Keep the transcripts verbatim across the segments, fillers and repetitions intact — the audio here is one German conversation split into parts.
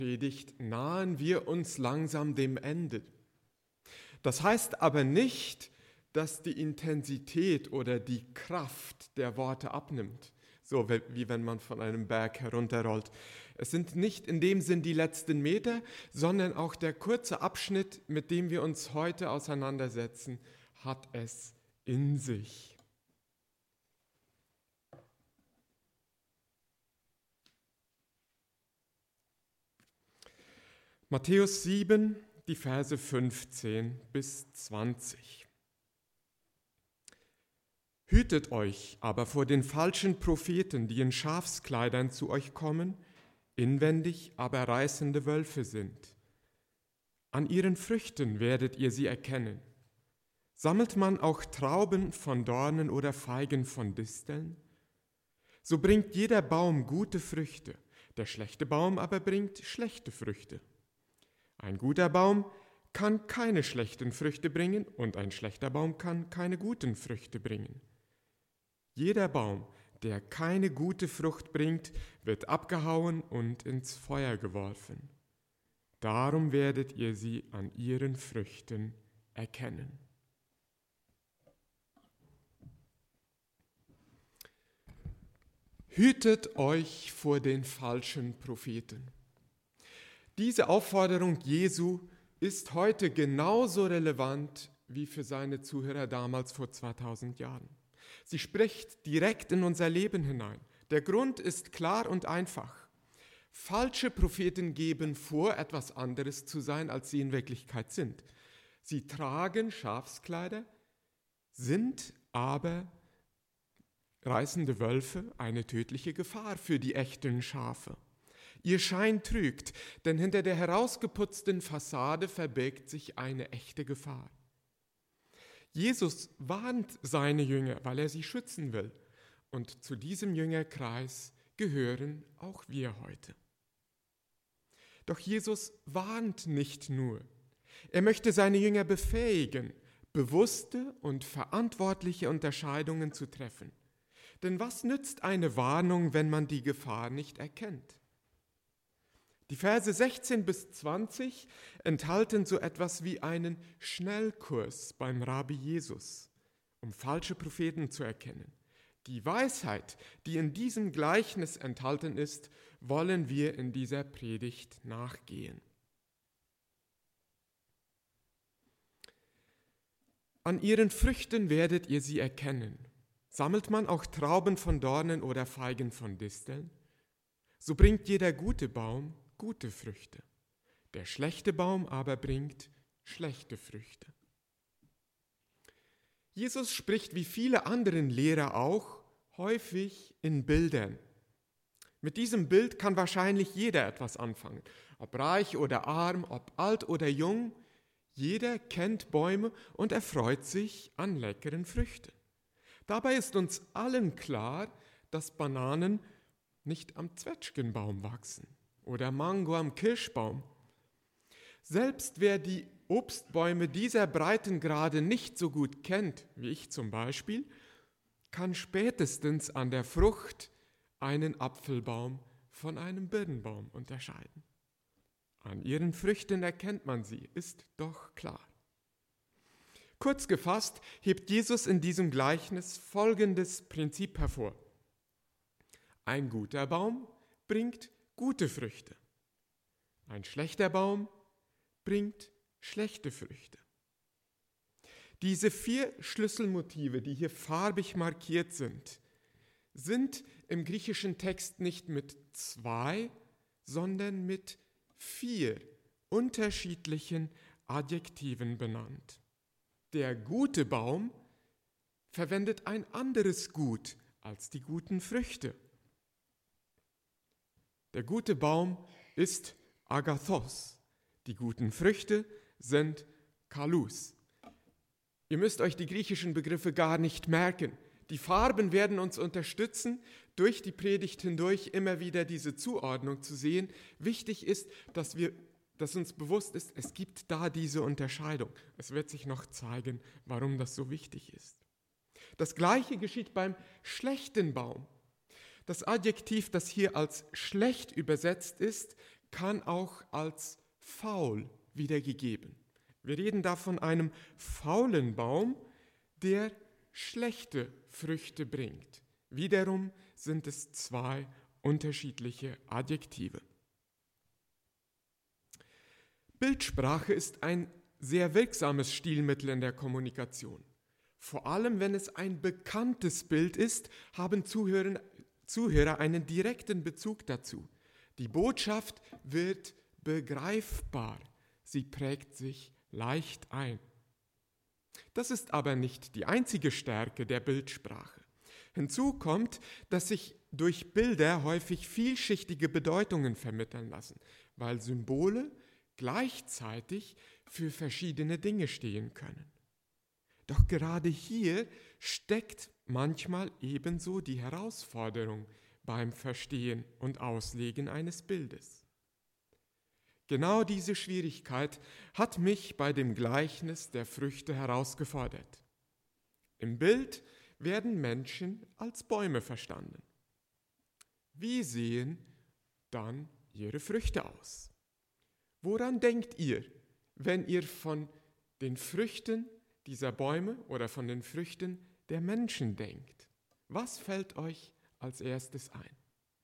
Predigt nahen wir uns langsam dem Ende. Das heißt aber nicht, dass die Intensität oder die Kraft der Worte abnimmt, so wie wenn man von einem Berg herunterrollt. Es sind nicht in dem Sinn die letzten Meter, sondern auch der kurze Abschnitt, mit dem wir uns heute auseinandersetzen, hat es in sich. Matthäus sieben, die Verse fünfzehn bis zwanzig. Hütet euch aber vor den falschen Propheten, die in Schafskleidern zu euch kommen, inwendig aber reißende Wölfe sind. An ihren Früchten werdet ihr sie erkennen. Sammelt man auch Trauben von Dornen oder Feigen von Disteln? So bringt jeder Baum gute Früchte, der schlechte Baum aber bringt schlechte Früchte. Ein guter Baum kann keine schlechten Früchte bringen und ein schlechter Baum kann keine guten Früchte bringen. Jeder Baum, der keine gute Frucht bringt, wird abgehauen und ins Feuer geworfen. Darum werdet ihr sie an ihren Früchten erkennen. Hütet euch vor den falschen Propheten. Diese Aufforderung Jesu ist heute genauso relevant wie für seine Zuhörer damals vor zweitausend Jahren. Sie spricht direkt in unser Leben hinein. Der Grund ist klar und einfach. Falsche Propheten geben vor, etwas anderes zu sein, als sie in Wirklichkeit sind. Sie tragen Schafskleider, sind aber reißende Wölfe, eine tödliche Gefahr für die echten Schafe. Ihr Schein trügt, denn hinter der herausgeputzten Fassade verbirgt sich eine echte Gefahr. Jesus warnt seine Jünger, weil er sie schützen will. Und zu diesem Jüngerkreis gehören auch wir heute. Doch Jesus warnt nicht nur. Er möchte seine Jünger befähigen, bewusste und verantwortliche Unterscheidungen zu treffen. Denn was nützt eine Warnung, wenn man die Gefahr nicht erkennt? Die Verse sechzehn bis zwanzig enthalten so etwas wie einen Schnellkurs beim Rabbi Jesus, um falsche Propheten zu erkennen. Die Weisheit, die in diesem Gleichnis enthalten ist, wollen wir in dieser Predigt nachgehen. An ihren Früchten werdet ihr sie erkennen. Sammelt man auch Trauben von Dornen oder Feigen von Disteln? So bringt jeder gute Baum gute Früchte. Der schlechte Baum aber bringt schlechte Früchte. Jesus spricht wie viele andere Lehrer auch häufig in Bildern. Mit diesem Bild kann wahrscheinlich jeder etwas anfangen. Ob reich oder arm, ob alt oder jung, jeder kennt Bäume und erfreut sich an leckeren Früchten. Dabei ist uns allen klar, dass Bananen nicht am Zwetschgenbaum wachsen oder Mango am Kirschbaum. Selbst wer die Obstbäume dieser Breitengrade nicht so gut kennt, wie ich zum Beispiel, kann spätestens an der Frucht einen Apfelbaum von einem Birnbaum unterscheiden. An ihren Früchten erkennt man sie, ist doch klar. Kurz gefasst hebt Jesus in diesem Gleichnis folgendes Prinzip hervor. Ein guter Baum bringt gute Früchte. Ein schlechter Baum bringt schlechte Früchte. Diese vier Schlüsselmotive, die hier farbig markiert sind, sind im griechischen Text nicht mit zwei, sondern mit vier unterschiedlichen Adjektiven benannt. Der gute Baum verwendet ein anderes Gut als die guten Früchte. Der gute Baum ist Agathos. Die guten Früchte sind Kalus. Ihr müsst euch die griechischen Begriffe gar nicht merken. Die Farben werden uns unterstützen, durch die Predigt hindurch immer wieder diese Zuordnung zu sehen. Wichtig ist, dass wir, dass uns bewusst ist, es gibt da diese Unterscheidung. Es wird sich noch zeigen, warum das so wichtig ist. Das Gleiche geschieht beim schlechten Baum. Das Adjektiv, das hier als schlecht übersetzt ist, kann auch als faul wiedergegeben. Wir reden da von einem faulen Baum, der schlechte Früchte bringt. Wiederum sind es zwei unterschiedliche Adjektive. Bildsprache ist ein sehr wirksames Stilmittel in der Kommunikation. Vor allem, wenn es ein bekanntes Bild ist, haben Zuhörer, Zuhörer einen direkten Bezug dazu. Die Botschaft wird begreifbar. Sie prägt sich leicht ein. Das ist aber nicht die einzige Stärke der Bildsprache. Hinzu kommt, dass sich durch Bilder häufig vielschichtige Bedeutungen vermitteln lassen, weil Symbole gleichzeitig für verschiedene Dinge stehen können. Doch gerade hier steckt manchmal ebenso die Herausforderung beim Verstehen und Auslegen eines Bildes. Genau diese Schwierigkeit hat mich bei dem Gleichnis der Früchte herausgefordert. Im Bild werden Menschen als Bäume verstanden. Wie sehen dann ihre Früchte aus? Woran denkt ihr, wenn ihr von den Früchten dieser Bäume oder von den Früchten der Menschen denkt? Was fällt euch als erstes ein?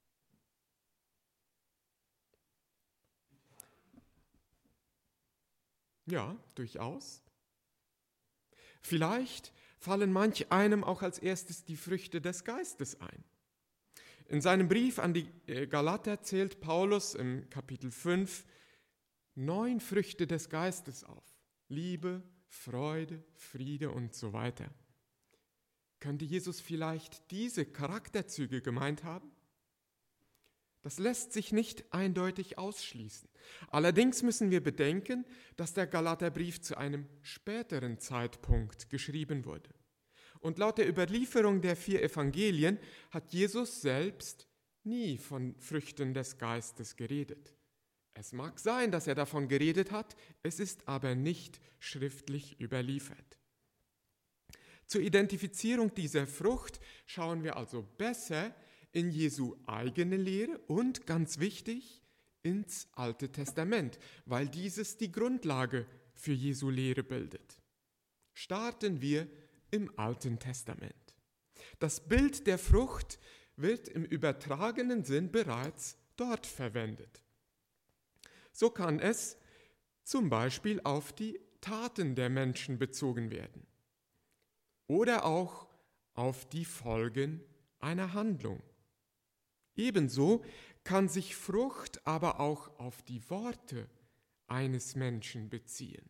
Ja, durchaus. Vielleicht fallen manch einem auch als erstes die Früchte des Geistes ein. In seinem Brief an die Galater zählt Paulus im Kapitel fünf neun Früchte des Geistes auf. Liebe, Freude, Friede und so weiter. Könnte Jesus vielleicht diese Charakterzüge gemeint haben? Das lässt sich nicht eindeutig ausschließen. Allerdings müssen wir bedenken, dass der Galaterbrief zu einem späteren Zeitpunkt geschrieben wurde. Und laut der Überlieferung der vier Evangelien hat Jesus selbst nie von Früchten des Geistes geredet. Es mag sein, dass er davon geredet hat, es ist aber nicht schriftlich überliefert. Zur Identifizierung dieser Frucht schauen wir also besser in Jesu eigene Lehre und, ganz wichtig, ins Alte Testament, weil dieses die Grundlage für Jesu Lehre bildet. Starten wir im Alten Testament. Das Bild der Frucht wird im übertragenen Sinn bereits dort verwendet. So kann es zum Beispiel auf die Taten der Menschen bezogen werden oder auch auf die Folgen einer Handlung. Ebenso kann sich Frucht aber auch auf die Worte eines Menschen beziehen.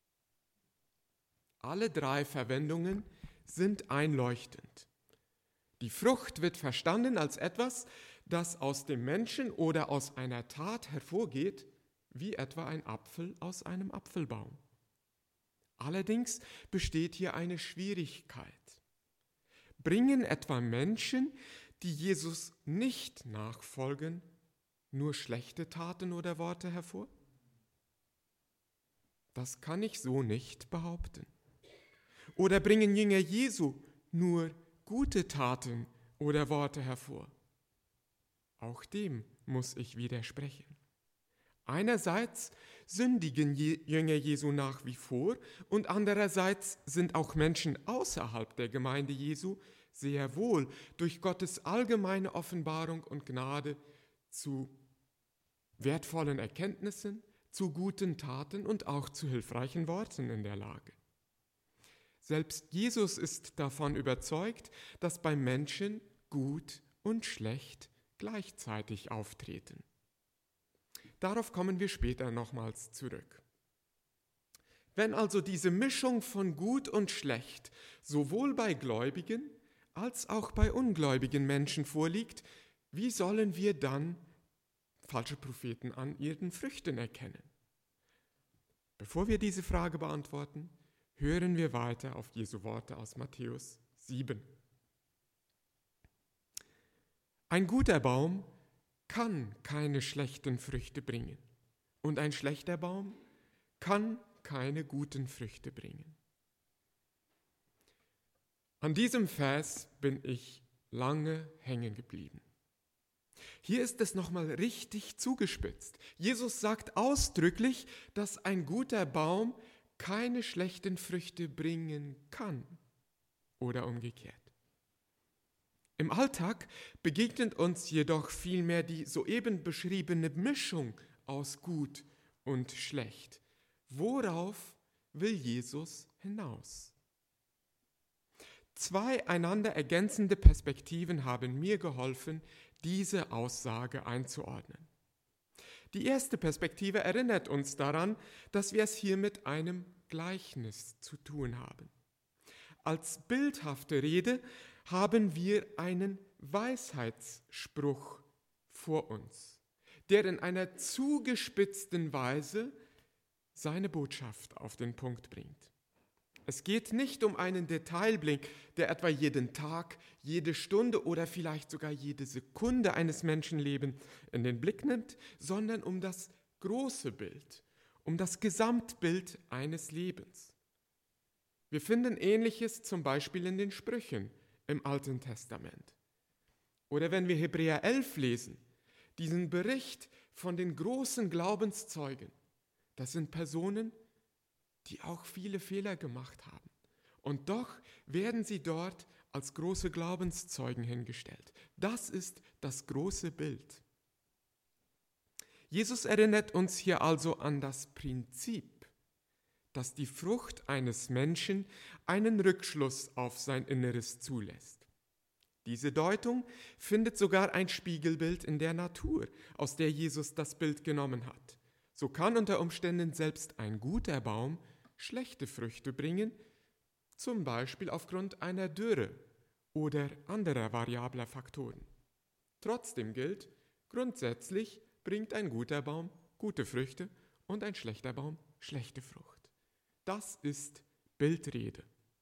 Alle drei Verwendungen sind einleuchtend. Die Frucht wird verstanden als etwas, das aus dem Menschen oder aus einer Tat hervorgeht, wie etwa ein Apfel aus einem Apfelbaum. Allerdings besteht hier eine Schwierigkeit. Bringen etwa Menschen, die Jesus nicht nachfolgen, nur schlechte Taten oder Worte hervor? Das kann ich so nicht behaupten. Oder bringen Jünger Jesu nur gute Taten oder Worte hervor? Auch dem muss ich widersprechen. Einerseits sündigen Jünger Jesu nach wie vor und andererseits sind auch Menschen außerhalb der Gemeinde Jesu sehr wohl durch Gottes allgemeine Offenbarung und Gnade zu wertvollen Erkenntnissen, zu guten Taten und auch zu hilfreichen Worten in der Lage. Selbst Jesus ist davon überzeugt, dass bei Menschen gut und schlecht gleichzeitig auftreten. Darauf kommen wir später nochmals zurück. Wenn also diese Mischung von gut und schlecht sowohl bei Gläubigen als auch bei ungläubigen Menschen vorliegt, wie sollen wir dann falsche Propheten an ihren Früchten erkennen? Bevor wir diese Frage beantworten, hören wir weiter auf Jesu Worte aus Matthäus sieben. Ein guter Baum kann keine schlechten Früchte bringen und ein schlechter Baum kann keine guten Früchte bringen. An diesem Vers bin ich lange hängen geblieben. Hier ist es nochmal richtig zugespitzt. Jesus sagt ausdrücklich, dass ein guter Baum keine schlechten Früchte bringen kann oder umgekehrt. Im Alltag begegnet uns jedoch vielmehr die soeben beschriebene Mischung aus gut und schlecht. Worauf will Jesus hinaus? Zwei einander ergänzende Perspektiven haben mir geholfen, diese Aussage einzuordnen. Die erste Perspektive erinnert uns daran, dass wir es hier mit einem Gleichnis zu tun haben. Als bildhafte Rede haben wir einen Weisheitsspruch vor uns, der in einer zugespitzten Weise seine Botschaft auf den Punkt bringt. Es geht nicht um einen Detailblick, der etwa jeden Tag, jede Stunde oder vielleicht sogar jede Sekunde eines Menschenlebens in den Blick nimmt, sondern um das große Bild, um das Gesamtbild eines Lebens. Wir finden Ähnliches zum Beispiel in den Sprüchen im Alten Testament. Oder wenn wir Hebräer elf lesen, diesen Bericht von den großen Glaubenszeugen, das sind Personen, die auch viele Fehler gemacht haben. Und doch werden sie dort als große Glaubenszeugen hingestellt. Das ist das große Bild. Jesus erinnert uns hier also an das Prinzip, dass die Frucht eines Menschen einen Rückschluss auf sein Inneres zulässt. Diese Deutung findet sogar ein Spiegelbild in der Natur, aus der Jesus das Bild genommen hat. So kann unter Umständen selbst ein guter Baum schlechte Früchte bringen, zum Beispiel aufgrund einer Dürre oder anderer variabler Faktoren. Trotzdem gilt, grundsätzlich bringt ein guter Baum gute Früchte und ein schlechter Baum schlechte Frucht. Das ist Bildrede.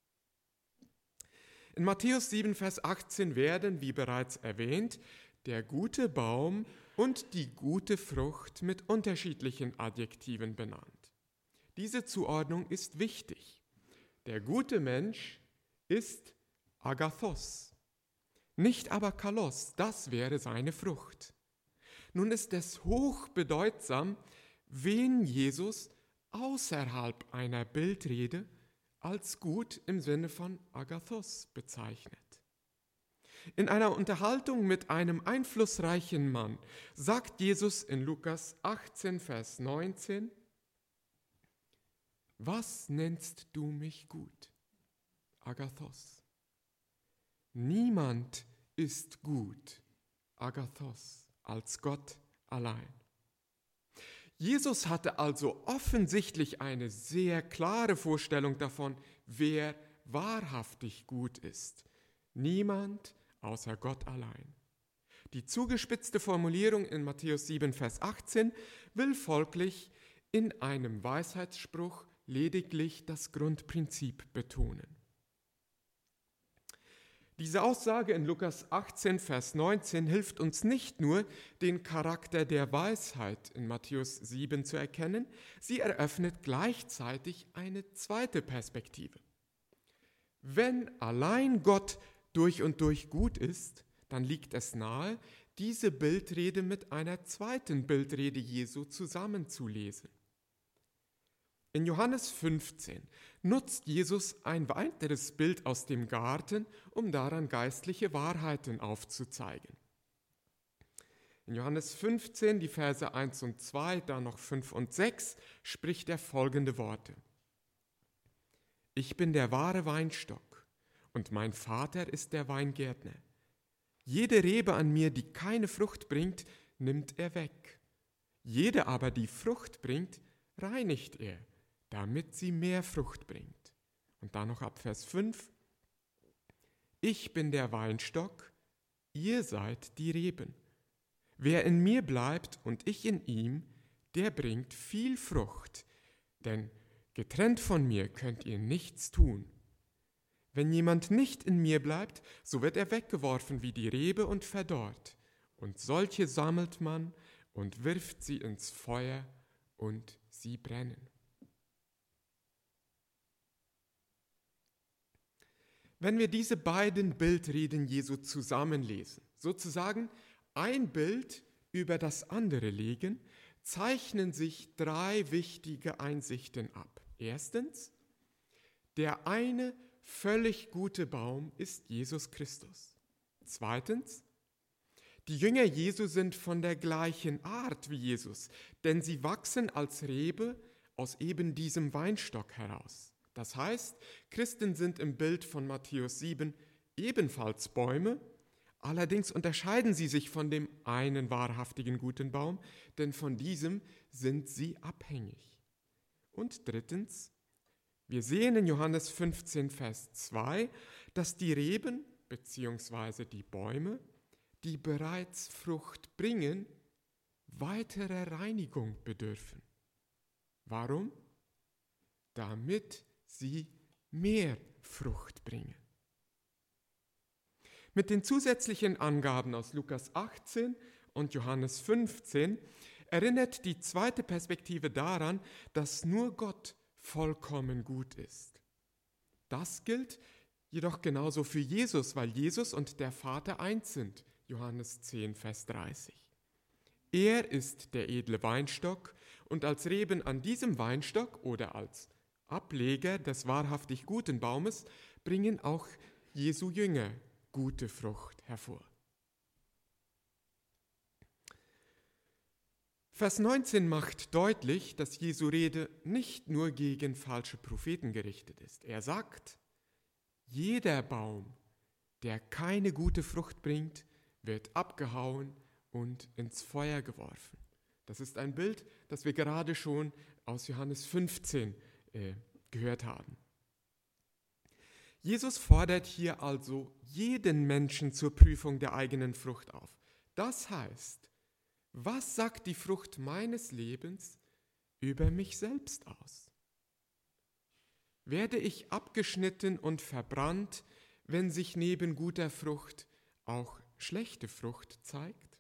In Matthäus sieben, Vers achtzehn werden, wie bereits erwähnt, der gute Baum und die gute Frucht mit unterschiedlichen Adjektiven benannt. Diese Zuordnung ist wichtig. Der gute Mensch ist Agathos, nicht aber Kalos, das wäre seine Frucht. Nun ist es hochbedeutsam, wen Jesus außerhalb einer Bildrede als gut im Sinne von Agathos bezeichnet. In einer Unterhaltung mit einem einflussreichen Mann sagt Jesus in Lukas achtzehn, Vers neunzehn, was nennst du mich gut? Agathos. Niemand ist gut, Agathos, als Gott allein. Jesus hatte also offensichtlich eine sehr klare Vorstellung davon, wer wahrhaftig gut ist. Niemand außer Gott allein. Die zugespitzte Formulierung in Matthäus sieben, Vers achtzehn will folglich in einem Weisheitsspruch lediglich das Grundprinzip betonen. Diese Aussage in Lukas achtzehn, Vers neunzehn hilft uns nicht nur, den Charakter der Weisheit in Matthäus sieben zu erkennen, sie eröffnet gleichzeitig eine zweite Perspektive. Wenn allein Gott durch und durch gut ist, dann liegt es nahe, diese Bildrede mit einer zweiten Bildrede Jesu zusammenzulesen. In Johannes fünfzehn nutzt Jesus ein weiteres Bild aus dem Garten, um daran geistliche Wahrheiten aufzuzeigen. In Johannes fünfzehn, die Verse eins und zwei, dann noch fünf und sechs, spricht er folgende Worte. Ich bin der wahre Weinstock und mein Vater ist der Weingärtner. Jede Rebe an mir, die keine Frucht bringt, nimmt er weg. Jede aber, die Frucht bringt, reinigt er, damit sie mehr Frucht bringt. Und dann noch ab Vers fünf. Ich bin der Weinstock, ihr seid die Reben. Wer in mir bleibt und ich in ihm, der bringt viel Frucht, denn getrennt von mir könnt ihr nichts tun. Wenn jemand nicht in mir bleibt, so wird er weggeworfen wie die Rebe und verdorrt. Und solche sammelt man und wirft sie ins Feuer und sie brennen. Wenn wir diese beiden Bildreden Jesu zusammenlesen, sozusagen ein Bild über das andere legen, zeichnen sich drei wichtige Einsichten ab. Erstens, der eine völlig gute Baum ist Jesus Christus. Zweitens, die Jünger Jesu sind von der gleichen Art wie Jesus, denn sie wachsen als Rebe aus eben diesem Weinstock heraus. Das heißt, Christen sind im Bild von Matthäus sieben ebenfalls Bäume, allerdings unterscheiden sie sich von dem einen wahrhaftigen guten Baum, denn von diesem sind sie abhängig. Und drittens, wir sehen in Johannes fünfzehn, Vers zwei, dass die Reben bzw. die Bäume, die bereits Frucht bringen, weiterer Reinigung bedürfen. Warum? Damit sie mehr Frucht bringen. Mit den zusätzlichen Angaben aus Lukas achtzehn und Johannes fünfzehn erinnert die zweite Perspektive daran, dass nur Gott vollkommen gut ist. Das gilt jedoch genauso für Jesus, weil Jesus und der Vater eins sind. Johannes zehn, Vers dreißig. Er ist der edle Weinstock und als Reben an diesem Weinstock oder als Ableger des wahrhaftig guten Baumes bringen auch Jesu Jünger gute Frucht hervor. Vers neunzehn macht deutlich, dass Jesu Rede nicht nur gegen falsche Propheten gerichtet ist. Er sagt, jeder Baum, der keine gute Frucht bringt, wird abgehauen und ins Feuer geworfen. Das ist ein Bild, das wir gerade schon aus Johannes fünfzehn äh, gehört haben. Jesus fordert hier also jeden Menschen zur Prüfung der eigenen Frucht auf. Das heißt, was sagt die Frucht meines Lebens über mich selbst aus? Werde ich abgeschnitten und verbrannt, wenn sich neben guter Frucht auch schlechte Frucht zeigt?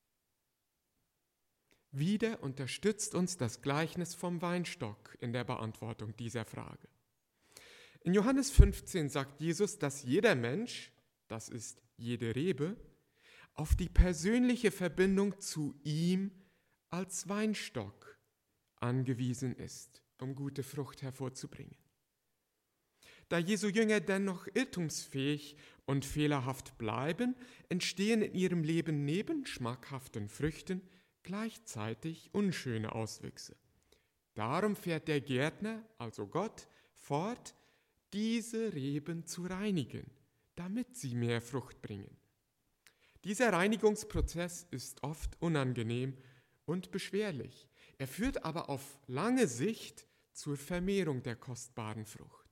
Wieder unterstützt uns das Gleichnis vom Weinstock in der Beantwortung dieser Frage. In Johannes fünfzehn sagt Jesus, dass jeder Mensch, das ist jede Rebe, auf die persönliche Verbindung zu ihm als Weinstock angewiesen ist, um gute Frucht hervorzubringen. Da Jesu Jünger dennoch irrtumsfähig und fehlerhaft bleiben, entstehen in ihrem Leben neben schmackhaften Früchten gleichzeitig unschöne Auswüchse. Darum fährt der Gärtner, also Gott, fort, diese Reben zu reinigen, damit sie mehr Frucht bringen. Dieser Reinigungsprozess ist oft unangenehm und beschwerlich. Er führt aber auf lange Sicht zur Vermehrung der kostbaren Frucht.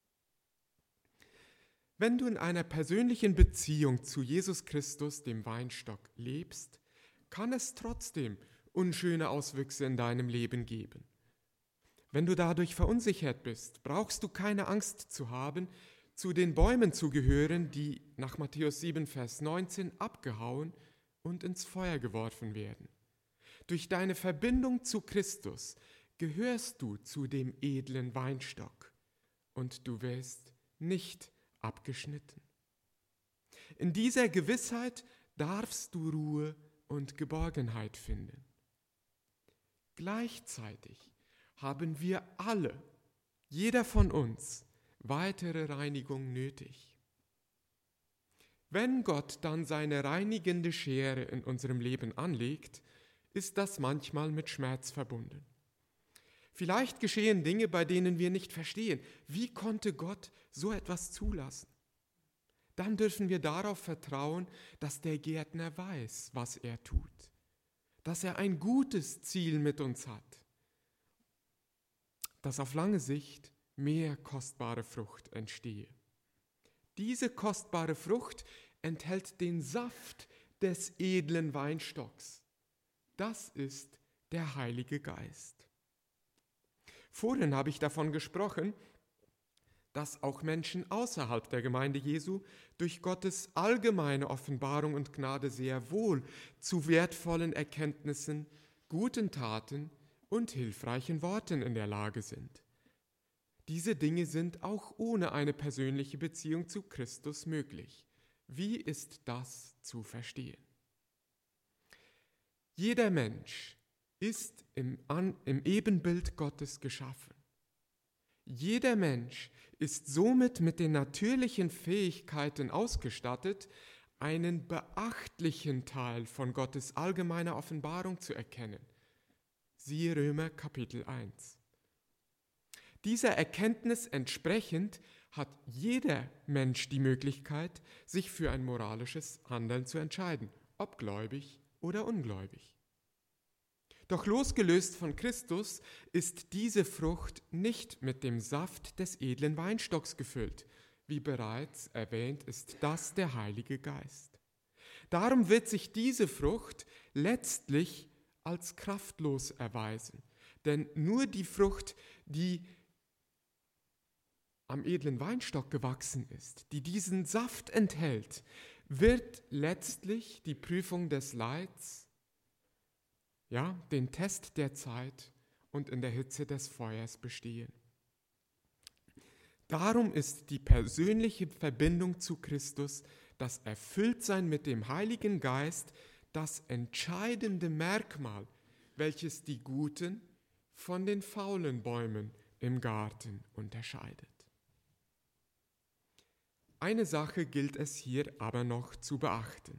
Wenn du in einer persönlichen Beziehung zu Jesus Christus, dem Weinstock, lebst, kann es trotzdem unschöne Auswüchse in deinem Leben geben. Wenn du dadurch verunsichert bist, brauchst du keine Angst zu haben, zu den Bäumen zu gehören, die nach Matthäus sieben, Vers neunzehn abgehauen und ins Feuer geworfen werden. Durch deine Verbindung zu Christus gehörst du zu dem edlen Weinstock und du wirst nicht abgeschnitten. In dieser Gewissheit darfst du Ruhe und Geborgenheit finden. Gleichzeitig haben wir alle, jeder von uns, weitere Reinigung nötig. Wenn Gott dann seine reinigende Schere in unserem Leben anlegt, ist das manchmal mit Schmerz verbunden. Vielleicht geschehen Dinge, bei denen wir nicht verstehen, wie konnte Gott so etwas zulassen? Dann dürfen wir darauf vertrauen, dass der Gärtner weiß, was er tut, dass er ein gutes Ziel mit uns hat, dass auf lange Sicht mehr kostbare Frucht entstehe. Diese kostbare Frucht enthält den Saft des edlen Weinstocks. Das ist der Heilige Geist. Vorhin habe ich davon gesprochen, dass auch Menschen außerhalb der Gemeinde Jesu durch Gottes allgemeine Offenbarung und Gnade sehr wohl zu wertvollen Erkenntnissen, guten Taten und hilfreichen Worten in der Lage sind. Diese Dinge sind auch ohne eine persönliche Beziehung zu Christus möglich. Wie ist das zu verstehen? Jeder Mensch ist im, An, im Ebenbild Gottes geschaffen. Jeder Mensch ist somit mit den natürlichen Fähigkeiten ausgestattet, einen beachtlichen Teil von Gottes allgemeiner Offenbarung zu erkennen. Siehe Römer Kapitel eins. Dieser Erkenntnis entsprechend hat jeder Mensch die Möglichkeit, sich für ein moralisches Handeln zu entscheiden, ob gläubig oder ungläubig. Doch losgelöst von Christus ist diese Frucht nicht mit dem Saft des edlen Weinstocks gefüllt. Wie bereits erwähnt, ist das der Heilige Geist. Darum wird sich diese Frucht letztlich als kraftlos erweisen. Denn nur die Frucht, die am edlen Weinstock gewachsen ist, die diesen Saft enthält, wird letztlich die Prüfung des Leids, ja, den Test der Zeit und in der Hitze des Feuers bestehen. Darum ist die persönliche Verbindung zu Christus, das Erfülltsein mit dem Heiligen Geist, das entscheidende Merkmal, welches die guten von den faulen Bäumen im Garten unterscheidet. Eine Sache gilt es hier aber noch zu beachten.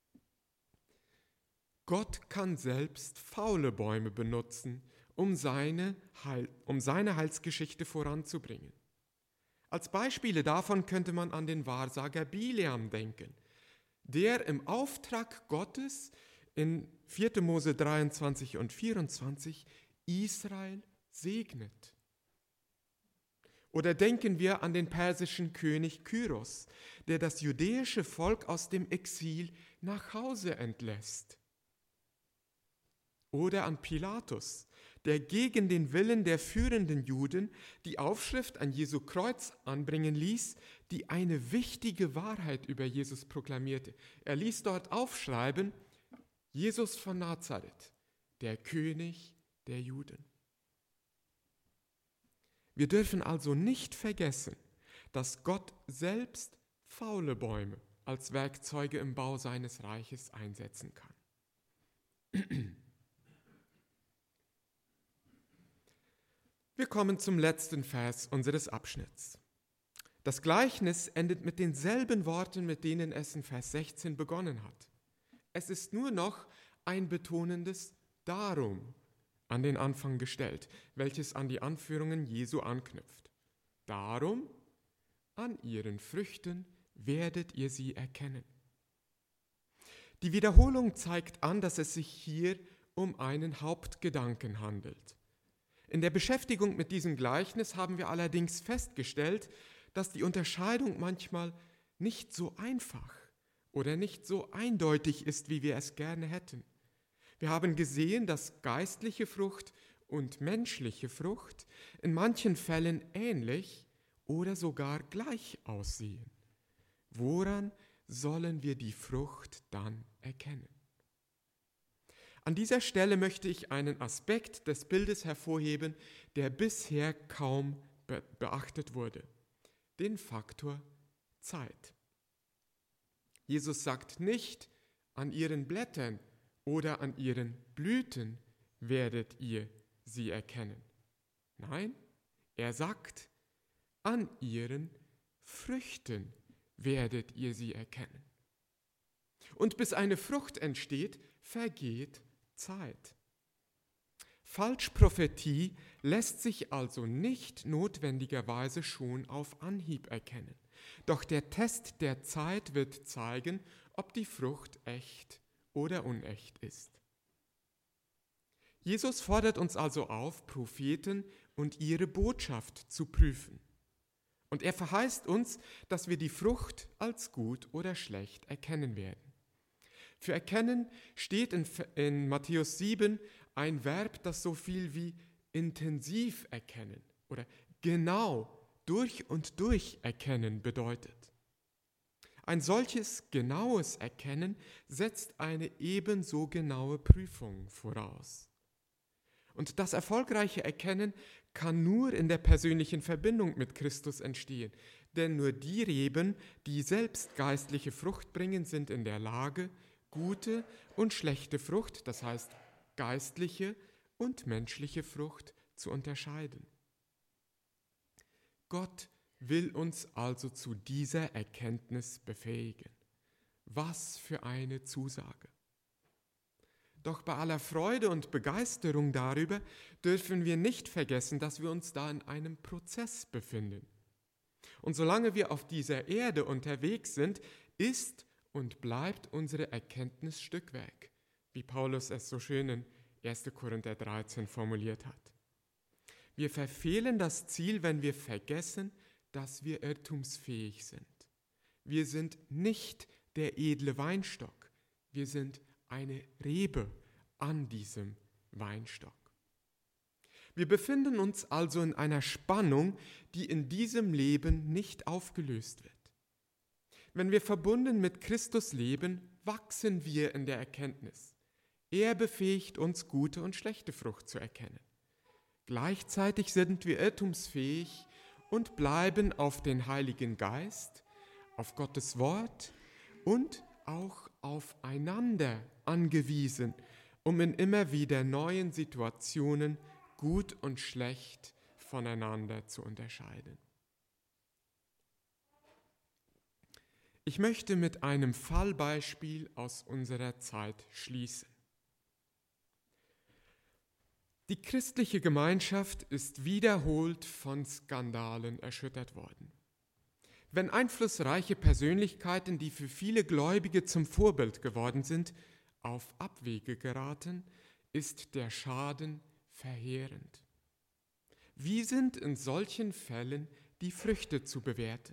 Gott kann selbst faule Bäume benutzen, um seine, Heil, um seine Heilsgeschichte voranzubringen. Als Beispiele davon könnte man an den Wahrsager Bileam denken, der im Auftrag Gottes in vierter Mose dreiundzwanzig und vierundzwanzig Israel segnet. Oder denken wir an den persischen König Kyros, der das jüdische Volk aus dem Exil nach Hause entlässt. Oder an Pilatus, der gegen den Willen der führenden Juden die Aufschrift an Jesu Kreuz anbringen ließ, die eine wichtige Wahrheit über Jesus proklamierte. Er ließ dort aufschreiben, Jesus von Nazareth, der König der Juden. Wir dürfen also nicht vergessen, dass Gott selbst faule Bäume als Werkzeuge im Bau seines Reiches einsetzen kann. Wir kommen zum letzten Vers unseres Abschnitts. Das Gleichnis endet mit denselben Worten, mit denen es in Vers sechzehn begonnen hat. Es ist nur noch ein betonendes Darum an den Anfang gestellt, welches an die Anführungen Jesu anknüpft. Darum, an ihren Früchten werdet ihr sie erkennen. Die Wiederholung zeigt an, dass es sich hier um einen Hauptgedanken handelt. In der Beschäftigung mit diesem Gleichnis haben wir allerdings festgestellt, dass die Unterscheidung manchmal nicht so einfach oder nicht so eindeutig ist, wie wir es gerne hätten. Wir haben gesehen, dass geistliche Frucht und menschliche Frucht in manchen Fällen ähnlich oder sogar gleich aussehen. Woran sollen wir die Frucht dann erkennen? An dieser Stelle möchte ich einen Aspekt des Bildes hervorheben, der bisher kaum be- beachtet wurde, den Faktor Zeit. Jesus sagt nicht, an ihren Blättern oder an ihren Blüten werdet ihr sie erkennen. Nein, er sagt, an ihren Früchten werdet ihr sie erkennen. Und bis eine Frucht entsteht, vergeht Zeit. Falschprophetie lässt sich also nicht notwendigerweise schon auf Anhieb erkennen. Doch der Test der Zeit wird zeigen, ob die Frucht echt oder unecht ist. Jesus fordert uns also auf, Propheten und ihre Botschaft zu prüfen. Und er verheißt uns, dass wir die Frucht als gut oder schlecht erkennen werden. Für erkennen steht in, in Matthäus sieben ein Verb, das so viel wie intensiv erkennen oder genau durch und durch erkennen bedeutet. Ein solches genaues Erkennen setzt eine ebenso genaue Prüfung voraus. Und das erfolgreiche Erkennen kann nur in der persönlichen Verbindung mit Christus entstehen, denn nur die Reben, die selbst geistliche Frucht bringen, sind in der Lage, gute und schlechte Frucht, das heißt geistliche und menschliche Frucht, zu unterscheiden. Gott will uns also zu dieser Erkenntnis befähigen. Was für eine Zusage! Doch bei aller Freude und Begeisterung darüber dürfen wir nicht vergessen, dass wir uns da in einem Prozess befinden. Und solange wir auf dieser Erde unterwegs sind, ist und bleibt unsere Erkenntnis Stückwerk, wie Paulus es so schön in erster Korinther dreizehn formuliert hat. Wir verfehlen das Ziel, wenn wir vergessen, dass wir irrtumsfähig sind. Wir sind nicht der edle Weinstock, wir sind eine Rebe an diesem Weinstock. Wir befinden uns also in einer Spannung, die in diesem Leben nicht aufgelöst wird. Wenn wir verbunden mit Christus leben, wachsen wir in der Erkenntnis. Er befähigt uns, gute und schlechte Frucht zu erkennen. Gleichzeitig sind wir irrtumsfähig und bleiben auf den Heiligen Geist, auf Gottes Wort und auch aufeinander angewiesen, um in immer wieder neuen Situationen gut und schlecht voneinander zu unterscheiden. Ich möchte mit einem Fallbeispiel aus unserer Zeit schließen. Die christliche Gemeinschaft ist wiederholt von Skandalen erschüttert worden. Wenn einflussreiche Persönlichkeiten, die für viele Gläubige zum Vorbild geworden sind, auf Abwege geraten, ist der Schaden verheerend. Wie sind in solchen Fällen die Früchte zu bewerten?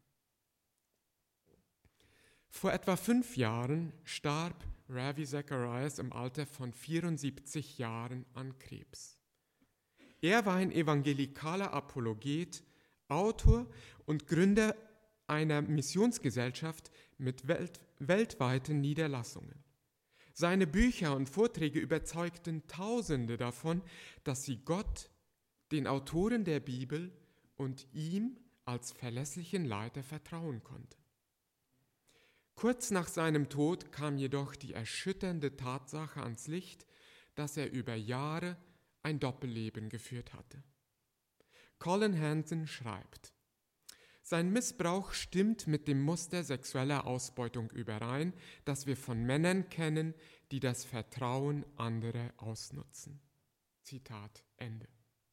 Vor etwa fünf Jahren starb Ravi Zacharias im Alter von vierundsiebzig Jahren an Krebs. Er war ein evangelikaler Apologet, Autor und Gründer einer Missionsgesellschaft mit welt- weltweiten Niederlassungen. Seine Bücher und Vorträge überzeugten Tausende davon, dass sie Gott, den Autoren der Bibel und ihm als verlässlichen Leiter vertrauen konnten. Kurz nach seinem Tod kam jedoch die erschütternde Tatsache ans Licht, dass er über Jahre ein Doppelleben geführt hatte. Colin Hansen schreibt: Sein Missbrauch stimmt mit dem Muster sexueller Ausbeutung überein, das wir von Männern kennen, die das Vertrauen anderer ausnutzen. Zitat Ende.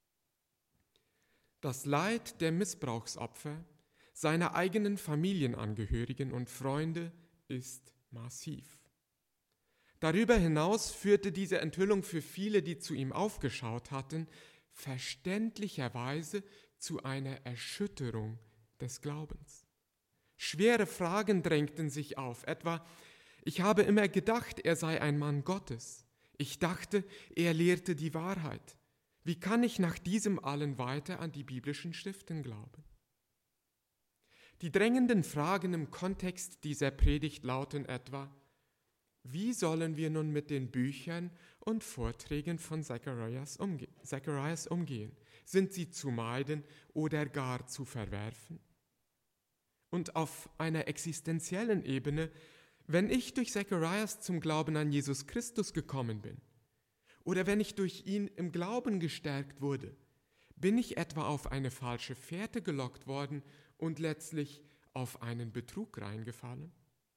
Das Leid der Missbrauchsopfer, seiner eigenen Familienangehörigen und Freunde ist massiv. Darüber hinaus führte diese Enthüllung für viele, die zu ihm aufgeschaut hatten, verständlicherweise zu einer Erschütterung des Glaubens. Schwere Fragen drängten sich auf, etwa: Ich habe immer gedacht, er sei ein Mann Gottes. Ich dachte, er lehrte die Wahrheit. Wie kann ich nach diesem allen weiter an die biblischen Schriften glauben? Die drängenden Fragen im Kontext dieser Predigt lauten etwa: Wie sollen wir nun mit den Büchern und Vorträgen von Zacharias, umge- Zacharias umgehen? Sind sie zu meiden oder gar zu verwerfen? Und auf einer existenziellen Ebene: Wenn ich durch Zacharias zum Glauben an Jesus Christus gekommen bin oder wenn ich durch ihn im Glauben gestärkt wurde, bin ich etwa auf eine falsche Fährte gelockt worden und letztlich auf einen Betrug reingefallen?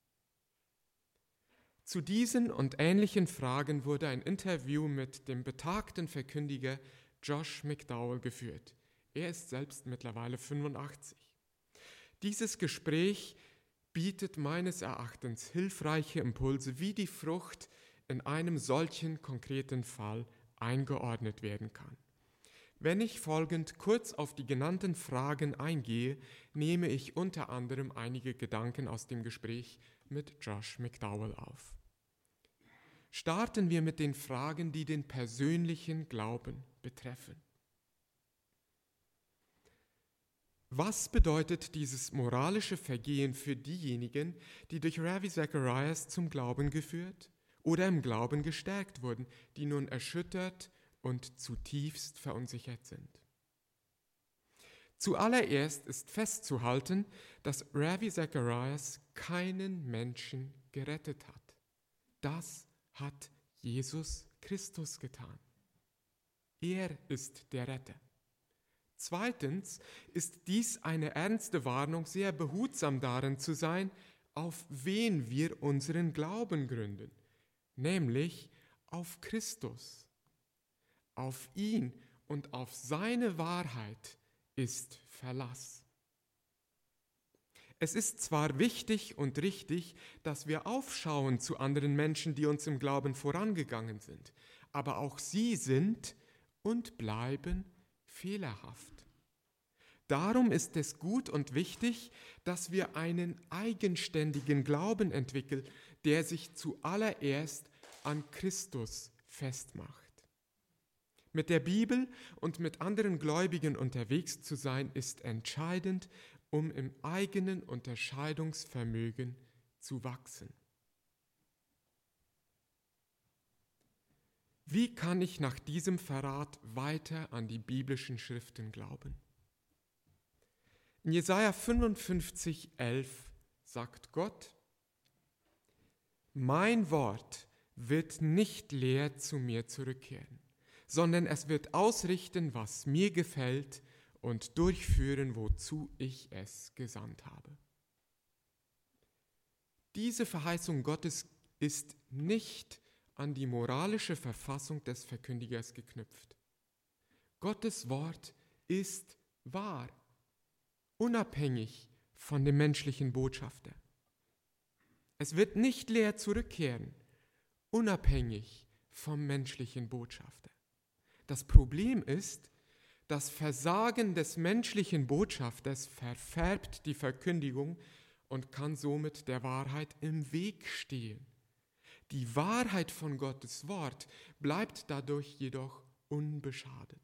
Zu diesen und ähnlichen Fragen wurde ein Interview mit dem betagten Verkündiger Josh McDowell geführt. Er ist selbst mittlerweile fünfundachtzig. Dieses Gespräch bietet meines Erachtens hilfreiche Impulse, wie die Frucht in einem solchen konkreten Fall eingeordnet werden kann. Wenn ich folgend kurz auf die genannten Fragen eingehe, nehme ich unter anderem einige Gedanken aus dem Gespräch mit Josh McDowell auf. Starten wir mit den Fragen, die den persönlichen Glauben betreffen. Was bedeutet dieses moralische Vergehen für diejenigen, die durch Ravi Zacharias zum Glauben geführt oder im Glauben gestärkt wurden, die nun erschüttert und zutiefst verunsichert sind? Zuallererst ist festzuhalten, dass Ravi Zacharias keinen Menschen gerettet hat. das hat Jesus Christus getan. Er ist der Retter. Zweitens ist dies eine ernste Warnung, sehr behutsam darin zu sein, auf wen wir unseren Glauben gründen, nämlich auf Christus. Auf ihn und auf seine Wahrheit ist Verlass. Es ist zwar wichtig und richtig, dass wir aufschauen zu anderen Menschen, die uns im Glauben vorangegangen sind, aber auch sie sind und bleiben fehlerhaft. Darum ist es gut und wichtig, dass wir einen eigenständigen Glauben entwickeln, der sich zuallererst an Christus festmacht. Mit der Bibel und mit anderen Gläubigen unterwegs zu sein, ist entscheidend, um im eigenen Unterscheidungsvermögen zu wachsen. Wie kann ich nach diesem Verrat weiter an die biblischen Schriften glauben? In Jesaja fünfundfünfzig, elf sagt Gott: Mein Wort wird nicht leer zu mir zurückkehren, sondern es wird ausrichten, was mir gefällt, und durchführen, wozu ich es gesandt habe. Diese Verheißung Gottes ist nicht an die moralische Verfassung des Verkündigers geknüpft. Gottes Wort ist wahr, unabhängig von dem menschlichen Botschafter. Es wird nicht leer zurückkehren, unabhängig vom menschlichen Botschafter. Das Problem ist, das Versagen des menschlichen Botschafters verfärbt die Verkündigung und kann somit der Wahrheit im Weg stehen. Die Wahrheit von Gottes Wort bleibt dadurch jedoch unbeschadet.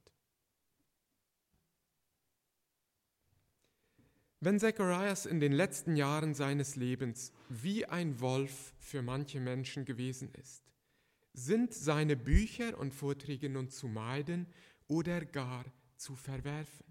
Wenn Zacharias in den letzten Jahren seines Lebens wie ein Wolf für manche Menschen gewesen ist, sind seine Bücher und Vorträge nun zu meiden oder gar zu verwerfen.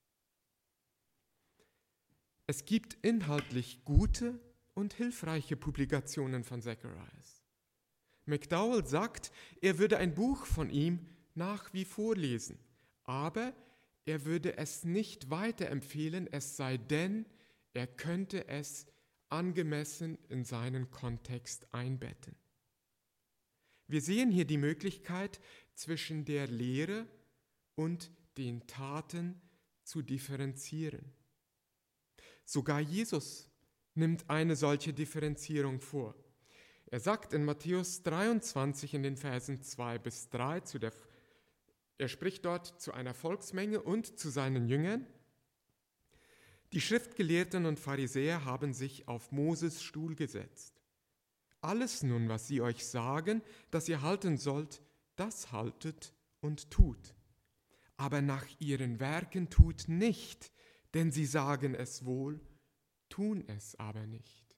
Es gibt inhaltlich gute und hilfreiche Publikationen von Zacharias. McDowell sagt, er würde ein Buch von ihm nach wie vor lesen, aber er würde es nicht weiterempfehlen, es sei denn, er könnte es angemessen in seinen Kontext einbetten. Wir sehen hier die Möglichkeit, zwischen der Lehre und den Taten zu differenzieren. Sogar Jesus nimmt eine solche Differenzierung vor. Er sagt in Matthäus dreiundzwanzig in den Versen zwei bis drei, zu der, er spricht dort zu einer Volksmenge und zu seinen Jüngern: Die Schriftgelehrten und Pharisäer haben sich auf Moses Stuhl gesetzt. Alles nun, was sie euch sagen, dass ihr halten sollt, das haltet und tut. Aber nach ihren Werken tut nicht, denn sie sagen es wohl, tun es aber nicht.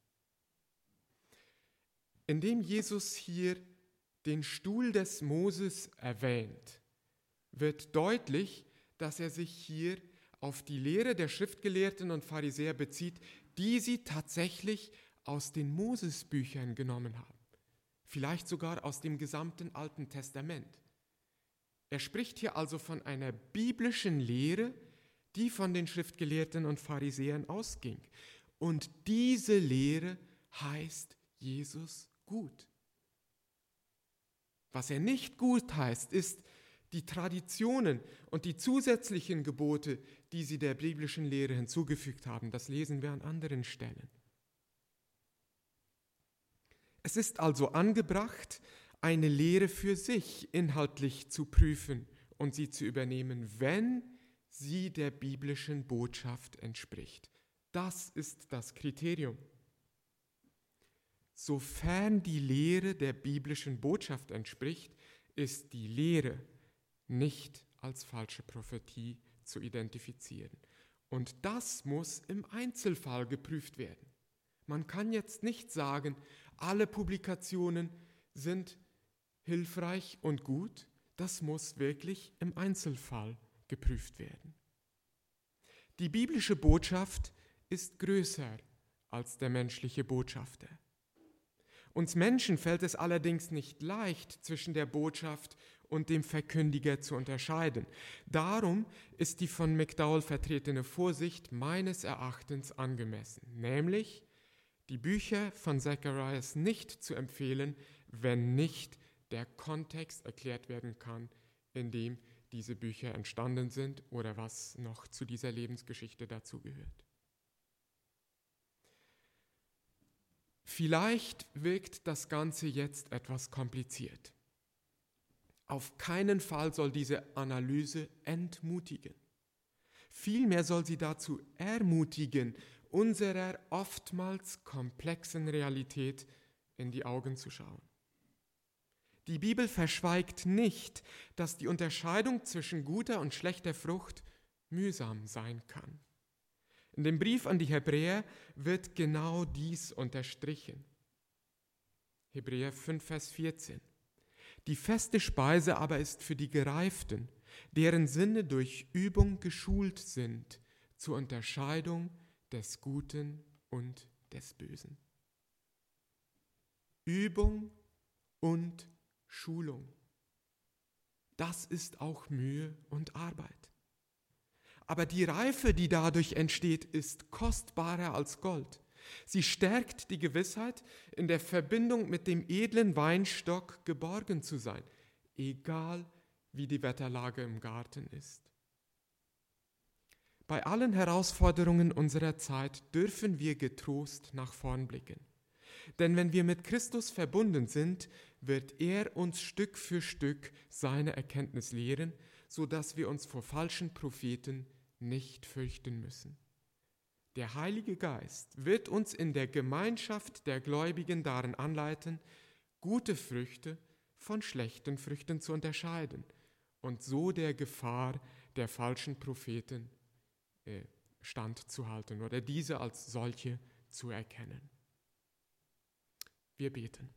Indem Jesus hier den Stuhl des Moses erwähnt, wird deutlich, dass er sich hier auf die Lehre der Schriftgelehrten und Pharisäer bezieht, die sie tatsächlich aus den Mosesbüchern genommen haben, vielleicht sogar aus dem gesamten Alten Testament. Er spricht hier also von einer biblischen Lehre, die von den Schriftgelehrten und Pharisäern ausging. Und diese Lehre heißt Jesus gut. Was er nicht gut heißt, ist die Traditionen und die zusätzlichen Gebote, die sie der biblischen Lehre hinzugefügt haben. Das lesen wir an anderen Stellen. Es ist also angebracht, eine Lehre für sich inhaltlich zu prüfen und sie zu übernehmen, wenn sie der biblischen Botschaft entspricht. Das ist das Kriterium. Sofern die Lehre der biblischen Botschaft entspricht, ist die Lehre nicht als falsche Prophetie zu identifizieren. Und das muss im Einzelfall geprüft werden. Man kann jetzt nicht sagen, alle Publikationen sind hilfreich und gut. Das muss wirklich im Einzelfall geprüft werden. Die biblische Botschaft ist größer als der menschliche Botschafter. Uns Menschen fällt es allerdings nicht leicht, zwischen der Botschaft und dem Verkündiger zu unterscheiden. Darum ist die von McDowell vertretene Vorsicht meines Erachtens angemessen, nämlich die Bücher von Zacharias nicht zu empfehlen, wenn nicht der Kontext erklärt werden kann, in dem diese Bücher entstanden sind oder was noch zu dieser Lebensgeschichte dazugehört. Vielleicht wirkt das Ganze jetzt etwas kompliziert. Auf keinen Fall soll diese Analyse entmutigen. Vielmehr soll sie dazu ermutigen, unserer oftmals komplexen Realität in die Augen zu schauen. Die Bibel verschweigt nicht, dass die Unterscheidung zwischen guter und schlechter Frucht mühsam sein kann. In dem Brief an die Hebräer wird genau dies unterstrichen. Hebräer fünf, Vers vierzehn. Die feste Speise aber ist für die Gereiften, deren Sinne durch Übung geschult sind zur Unterscheidung des Guten und des Bösen. Übung und Schulung. Das ist auch Mühe und Arbeit. Aber die Reife, die dadurch entsteht, ist kostbarer als Gold. Sie stärkt die Gewissheit, in der Verbindung mit dem edlen Weinstock geborgen zu sein, egal wie die Wetterlage im Garten ist. Bei allen Herausforderungen unserer Zeit dürfen wir getrost nach vorn blicken. Denn wenn wir mit Christus verbunden sind, wird er uns Stück für Stück seine Erkenntnis lehren, sodass wir uns vor falschen Propheten nicht fürchten müssen. Der Heilige Geist wird uns in der Gemeinschaft der Gläubigen darin anleiten, gute Früchte von schlechten Früchten zu unterscheiden und so der Gefahr der falschen Propheten äh, standzuhalten oder diese als solche zu erkennen. Wir beten.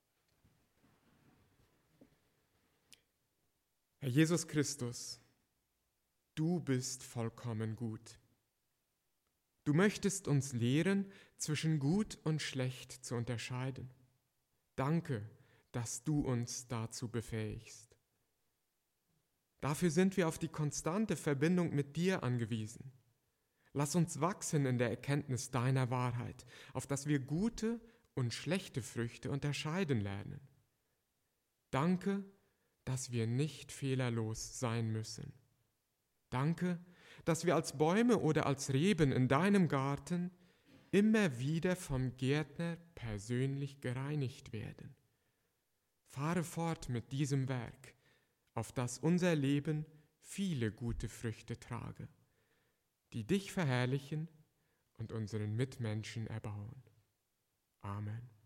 Herr Jesus Christus, du bist vollkommen gut. Du möchtest uns lehren, zwischen gut und schlecht zu unterscheiden. Danke, dass du uns dazu befähigst. Dafür sind wir auf die konstante Verbindung mit dir angewiesen. Lass uns wachsen in der Erkenntnis deiner Wahrheit, auf dass wir gute und schlechte Früchte unterscheiden lernen. Danke, dass wir nicht fehlerlos sein müssen. Danke, dass wir als Bäume oder als Reben in deinem Garten immer wieder vom Gärtner persönlich gereinigt werden. Fahre fort mit diesem Werk, auf das unser Leben viele gute Früchte trage, die dich verherrlichen und unseren Mitmenschen erbauen. Amen.